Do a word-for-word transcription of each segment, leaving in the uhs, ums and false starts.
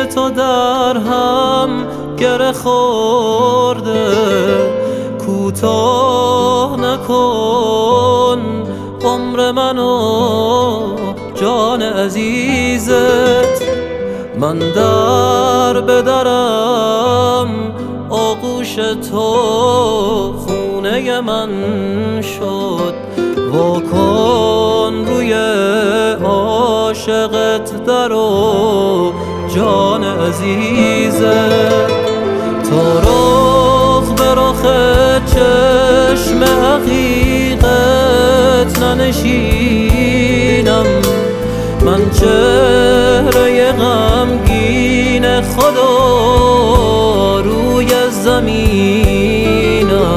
تو در هم گره خورده، کوتاه نکن عمر منو جان عزیزت. من در بدرم آغوش تو خونه من شد، واکن روی عاشقت درو جان عزیزت. تا رخ به رخ چشم حقیقت ننشینم، من چهره غمگین خدا روی زمینم.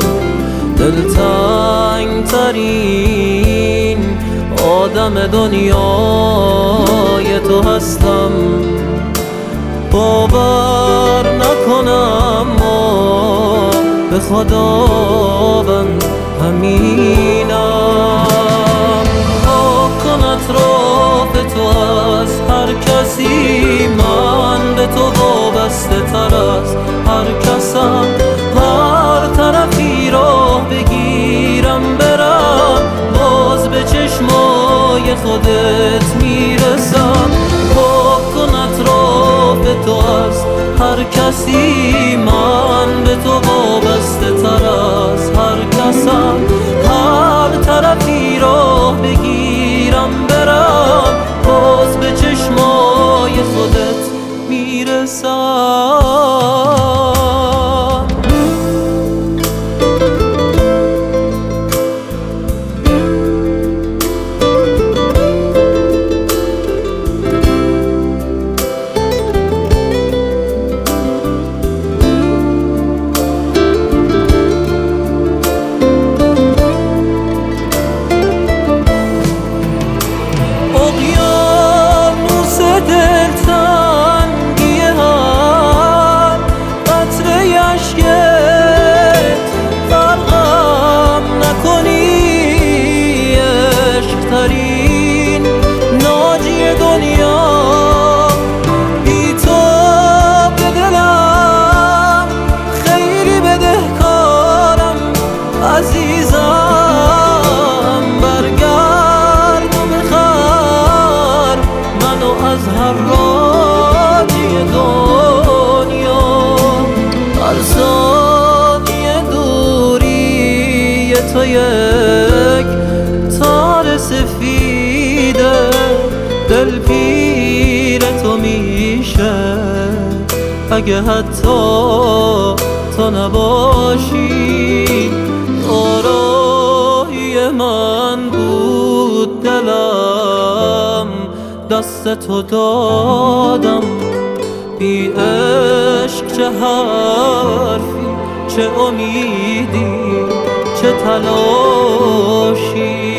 دلتنگ ترین آدم دنیای تو هستم، باور نکنم ما به خداوند همینم. پاک کن اطراف تو از هر کسی، من به تو وابسته تر از هر کسم. هر طرفی راه بگیرم برم، باز به چشمای خودت میرسم. پاک کن اطراف تو از هر کسی، من به تو وابسته تر از هر کسم. هر طرفی راه بگیرم برم، باز به چشمای خودت میرسم. ناجی دنیا بی تو به دلم خیلی بدهکارم عزیزم. برگرد و بخر منو از هر راجی دنیا. هر ثانیه دوری تو یک تار سفیده، دل پیر تو میشه اگه حتی تو نباشی. آرایی من بود دلم، دست تو دادم. بی عشق چه حرفی، چه امیدی، چه تلاشی.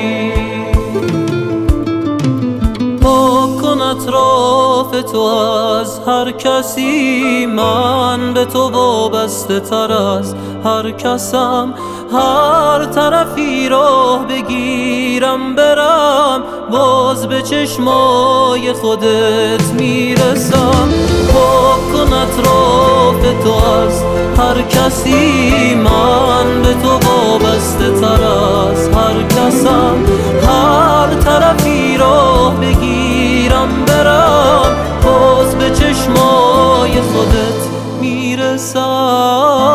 پاک کن اطراف تو از هر کسی، من به تو وابسته تر از هر کسم. هر طرفی راه بگیرم برم، باز به چشمای خودت میرسم. پاک کن اطراف تو از هر کسی، من به تو وابسته تر از هر کسم. هر طرفی راه بگیرم برم، باز به چشمای خودت میرسم.